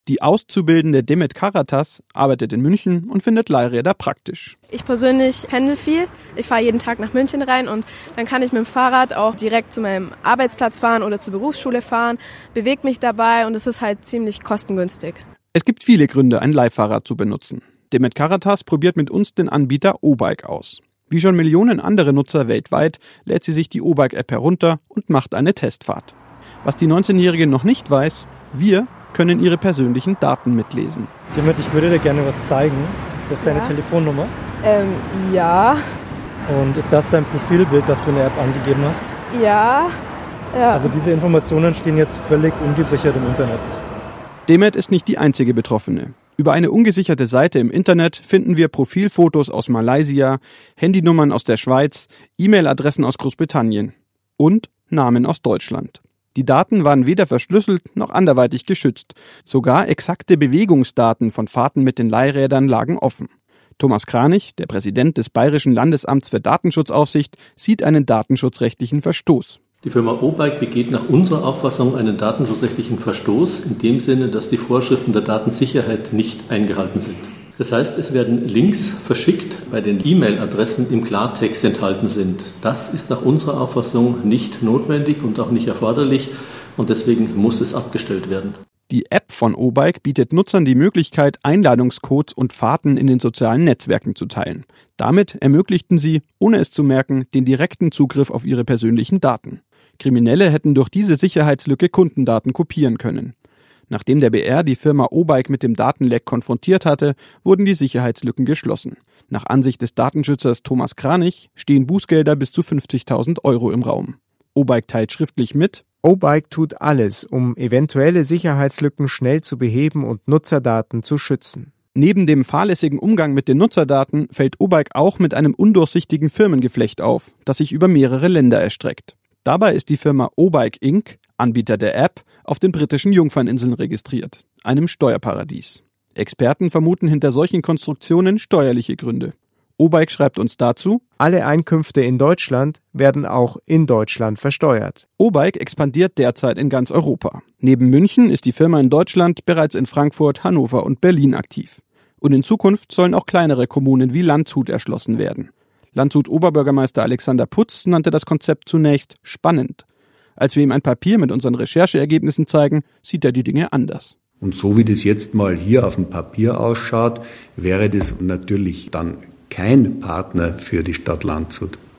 Die Auszubildende Demet Karatas arbeitet in München und findet Leihräder praktisch. Ich persönlich pendel viel. Ich fahre jeden Tag nach München rein und dann kann ich mit dem Fahrrad auch direkt zu meinem Arbeitsplatz fahren oder zur Berufsschule fahren, bewege mich dabei und es ist halt ziemlich kostengünstig. Es gibt viele Gründe, ein Leihfahrrad zu benutzen. Demet Karatas probiert mit uns den Anbieter O-Bike aus. Wie schon Millionen andere Nutzer weltweit lädt sie sich die O-Bike-App herunter und macht eine Testfahrt. Was die 19-Jährige noch nicht weiß, wir können ihre persönlichen Daten mitlesen. Demet, ich würde dir gerne was zeigen. Ist das deine Telefonnummer? Ja. Und ist das dein Profilbild, das du in der App angegeben hast? Ja. Also diese Informationen stehen jetzt völlig ungesichert im Internet. Demet ist nicht die einzige Betroffene. Über eine ungesicherte Seite im Internet finden wir Profilfotos aus Malaysia, Handynummern aus der Schweiz, E-Mail-Adressen aus Großbritannien und Namen aus Deutschland. Die Daten waren weder verschlüsselt noch anderweitig geschützt. Sogar exakte Bewegungsdaten von Fahrten mit den Leihrädern lagen offen. Thomas Kranich, der Präsident des Bayerischen Landesamts für Datenschutzaufsicht, sieht einen datenschutzrechtlichen Verstoß. Die Firma O-Bike begeht nach unserer Auffassung einen datenschutzrechtlichen Verstoß in dem Sinne, dass die Vorschriften der Datensicherheit nicht eingehalten sind. Das heißt, es werden Links verschickt, bei den E-Mail-Adressen im Klartext enthalten sind. Das ist nach unserer Auffassung nicht notwendig und auch nicht erforderlich und deswegen muss es abgestellt werden. Die App von O-Bike bietet Nutzern die Möglichkeit, Einladungscodes und Fahrten in den sozialen Netzwerken zu teilen. Damit ermöglichten sie, ohne es zu merken, den direkten Zugriff auf ihre persönlichen Daten. Kriminelle hätten durch diese Sicherheitslücke Kundendaten kopieren können. Nachdem der BR die Firma O-Bike mit dem Datenleck konfrontiert hatte, wurden die Sicherheitslücken geschlossen. Nach Ansicht des Datenschützers Thomas Kranich stehen Bußgelder bis zu 50.000 Euro im Raum. O-Bike teilt schriftlich mit: O-Bike tut alles, um eventuelle Sicherheitslücken schnell zu beheben und Nutzerdaten zu schützen. Neben dem fahrlässigen Umgang mit den Nutzerdaten fällt O-Bike auch mit einem undurchsichtigen Firmengeflecht auf, das sich über mehrere Länder erstreckt. Dabei ist die Firma O-Bike Inc., Anbieter der App, auf den britischen Jungferninseln registriert, einem Steuerparadies. Experten vermuten hinter solchen Konstruktionen steuerliche Gründe. O-Bike schreibt uns dazu: Alle Einkünfte in Deutschland werden auch in Deutschland versteuert. O-Bike expandiert derzeit in ganz Europa. Neben München ist die Firma in Deutschland bereits in Frankfurt, Hannover und Berlin aktiv. Und in Zukunft sollen auch kleinere Kommunen wie Landshut erschlossen werden. Landshut-Oberbürgermeister Alexander Putz nannte das Konzept zunächst spannend. Als wir ihm ein Papier mit unseren Rechercheergebnissen zeigen, sieht er die Dinge anders. Und so wie das jetzt mal hier auf dem Papier ausschaut, wäre das natürlich dann kein Partner für die Stadt Landshut.